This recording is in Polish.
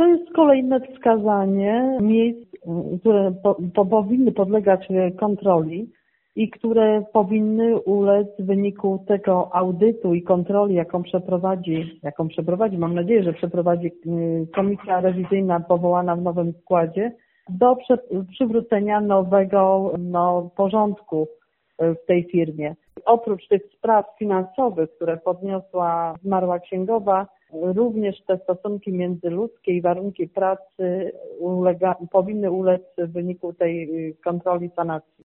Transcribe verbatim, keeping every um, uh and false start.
To jest kolejne wskazanie miejsc, które po, po, powinny podlegać kontroli i które powinny ulec w wyniku tego audytu i kontroli, jaką przeprowadzi, jaką przeprowadzi, mam nadzieję, że przeprowadzi komisja rewizyjna powołana w nowym składzie, do prze, przywrócenia nowego no, porządku w tej firmie. Oprócz tych spraw finansowych, które podniosła zmarła księgowa, również te stosunki międzyludzkie i warunki pracy ulega, powinny ulec w wyniku tej kontroli sanacji.